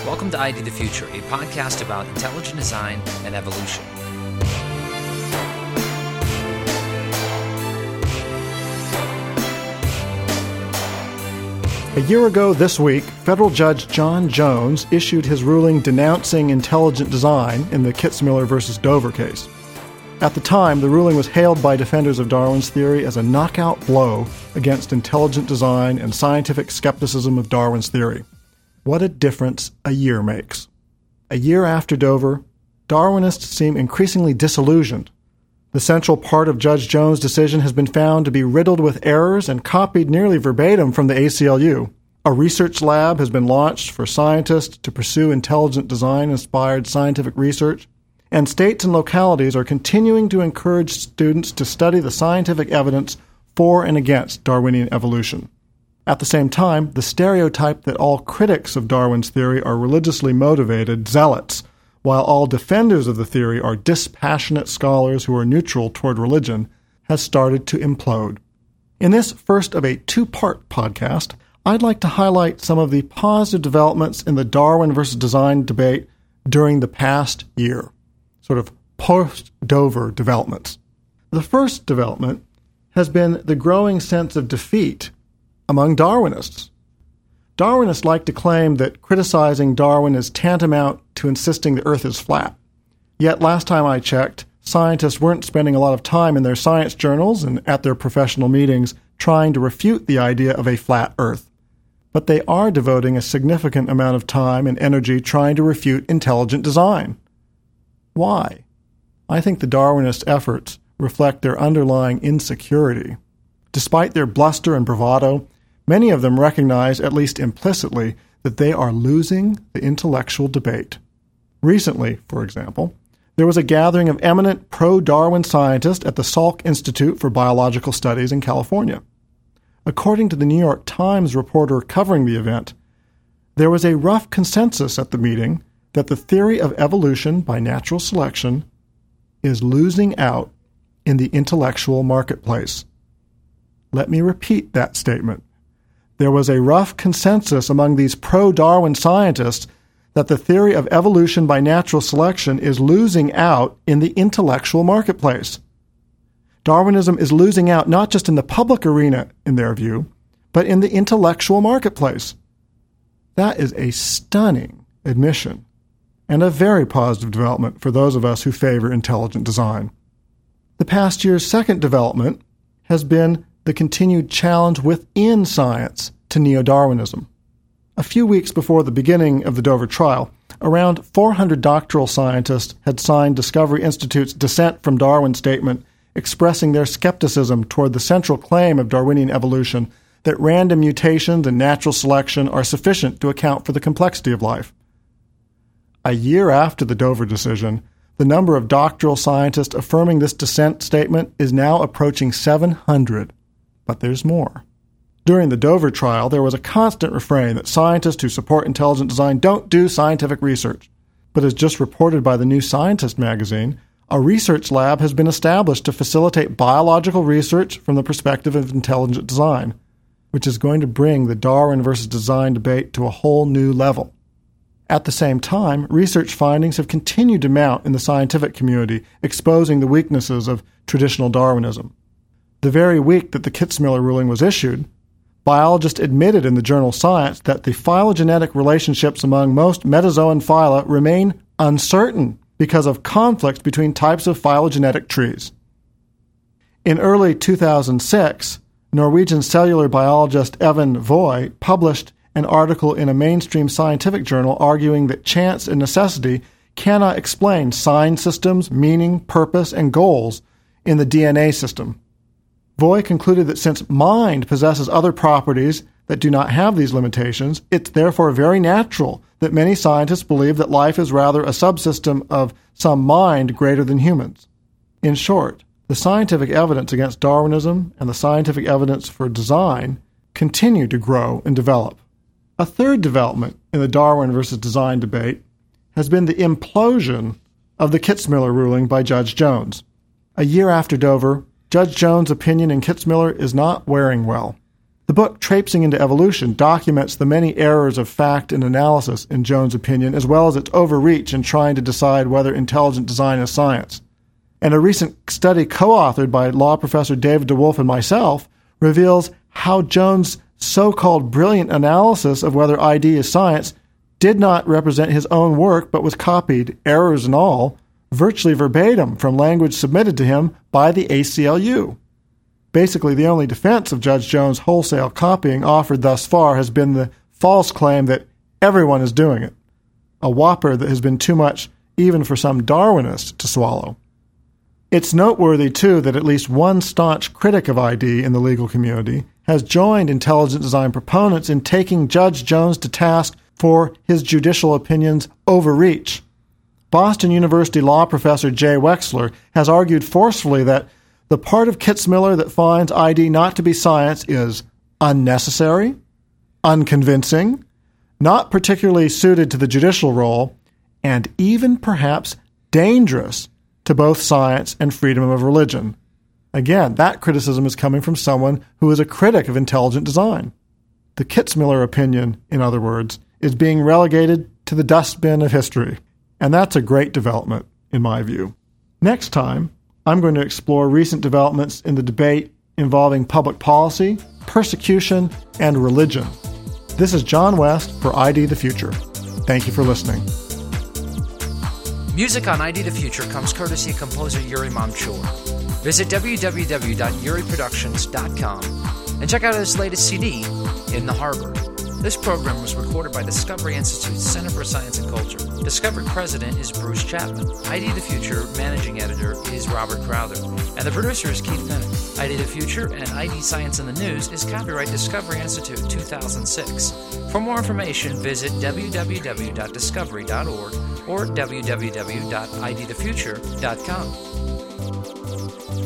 Welcome to ID the Future, a podcast about intelligent design and evolution. A year ago this week, federal judge John Jones issued his ruling denouncing intelligent design in the Kitzmiller versus Dover case. At the time, the ruling was hailed by defenders of Darwin's theory as a knockout blow against intelligent design and scientific skepticism of Darwin's theory. What a difference a year makes. A year after Dover, Darwinists seem increasingly disillusioned. The central part of Judge Jones' decision has been found to be riddled with errors and copied nearly verbatim from the ACLU. A research lab has been launched for scientists to pursue intelligent design-inspired scientific research, and states and localities are continuing to encourage students to study the scientific evidence for and against Darwinian evolution. At the same time, the stereotype that all critics of Darwin's theory are religiously motivated zealots, while all defenders of the theory are dispassionate scholars who are neutral toward religion, has started to implode. In this first of a two-part podcast, I'd like to highlight some of the positive developments in the Darwin versus design debate during the past year, sort of post-Dover developments. The first development has been the growing sense of defeat among Darwinists. Darwinists like to claim that criticizing Darwin is tantamount to insisting the Earth is flat. Yet last time I checked, scientists weren't spending a lot of time in their science journals and at their professional meetings trying to refute the idea of a flat Earth. But they are devoting a significant amount of time and energy trying to refute intelligent design. Why? I think the Darwinist efforts reflect their underlying insecurity. Despite their bluster and bravado, many of them recognize, at least implicitly, that they are losing the intellectual debate. Recently, for example, there was a gathering of eminent pro-Darwin scientists at the Salk Institute for Biological Studies in California. According to the New York Times reporter covering the event, there was a rough consensus at the meeting that the theory of evolution by natural selection is losing out in the intellectual marketplace. Let me repeat that statement. There was a rough consensus among these pro-Darwin scientists that the theory of evolution by natural selection is losing out in the intellectual marketplace. Darwinism is losing out not just in the public arena, in their view, but in the intellectual marketplace. That is a stunning admission and a very positive development for those of us who favor intelligent design. The past year's second development has been the continued challenge within science to neo-Darwinism. A few weeks before the beginning of the Dover trial, around 400 doctoral scientists had signed Discovery Institute's dissent from Darwin statement expressing their skepticism toward the central claim of Darwinian evolution that random mutations and natural selection are sufficient to account for the complexity of life. A year after the Dover decision, the number of doctoral scientists affirming this dissent statement is now approaching 700. But there's more. During the Dover trial, there was a constant refrain that scientists who support intelligent design don't do scientific research. But as just reported by the New Scientist magazine, a research lab has been established to facilitate biological research from the perspective of intelligent design, which is going to bring the Darwin versus design debate to a whole new level. At the same time, research findings have continued to mount in the scientific community, exposing the weaknesses of traditional Darwinism. The very week that the Kitzmiller ruling was issued, biologists admitted in the journal Science that the phylogenetic relationships among most metazoan phyla remain uncertain because of conflicts between types of phylogenetic trees. In early 2006, Norwegian cellular biologist Evan Voy published an article in a mainstream scientific journal arguing that chance and necessity cannot explain sign systems, meaning, purpose, and goals in the DNA system. Voy concluded that since mind possesses other properties that do not have these limitations, it's therefore very natural that many scientists believe that life is rather a subsystem of some mind greater than humans. In short, the scientific evidence against Darwinism and the scientific evidence for design continue to grow and develop. A third development in the Darwin versus design debate has been the implosion of the Kitzmiller ruling by Judge Jones. A year after Dover, Judge Jones' opinion in Kitzmiller is not wearing well. The book Traipsing into Evolution documents the many errors of fact and analysis in Jones' opinion, as well as its overreach in trying to decide whether intelligent design is science. And a recent study co-authored by law professor David DeWolf and myself reveals how Jones' so-called brilliant analysis of whether ID is science did not represent his own work, but was copied, errors and all, virtually verbatim from language submitted to him by the ACLU. Basically, the only defense of Judge Jones' wholesale copying offered thus far has been the false claim that everyone is doing it, a whopper that has been too much even for some Darwinists to swallow. It's noteworthy, too, that at least one staunch critic of ID in the legal community has joined intelligent design proponents in taking Judge Jones to task for his judicial opinion's overreach. Boston University law professor Jay Wexler has argued forcefully that the part of Kitzmiller that finds ID not to be science is unnecessary, unconvincing, not particularly suited to the judicial role, and even perhaps dangerous to both science and freedom of religion. Again, that criticism is coming from someone who is a critic of intelligent design. The Kitzmiller opinion, in other words, is being relegated to the dustbin of history, and that's a great development, in my view. Next time, I'm going to explore recent developments in the debate involving public policy, persecution, and religion. This is John West for ID the Future. Thank you for listening. Music on ID the Future comes courtesy of composer Yuri Mamchur. Visit www.yuriproductions.com and check out his latest CD, In the Harbor. This program was recorded by Discovery Institute's Center for Science and Culture. Discovery President is Bruce Chapman. ID the Future Managing Editor is Robert Crowther. And the producer is Keith Bennett. ID the Future and ID Science in the News is copyright Discovery Institute 2006. For more information, visit www.discovery.org or www.idthefuture.com.